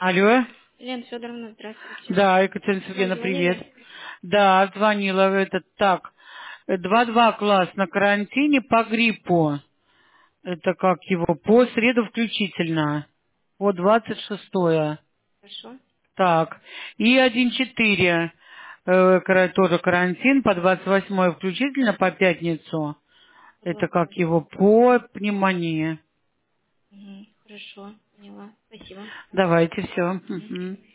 Алло. Елена Федоровна, здравствуйте. Да, Екатерина Вы Сергеевна, привет. звонили? Да, звонила это так. 2-2 класс на карантине по гриппу. Это как его, по среду включительно. По 26-е. Хорошо. Так. И 1-4 тоже карантин по 28-е включительно по пятницу. Это как Согласна. его, по пневмонии. Хорошо, поняла. Спасибо. Давайте все. Мгм.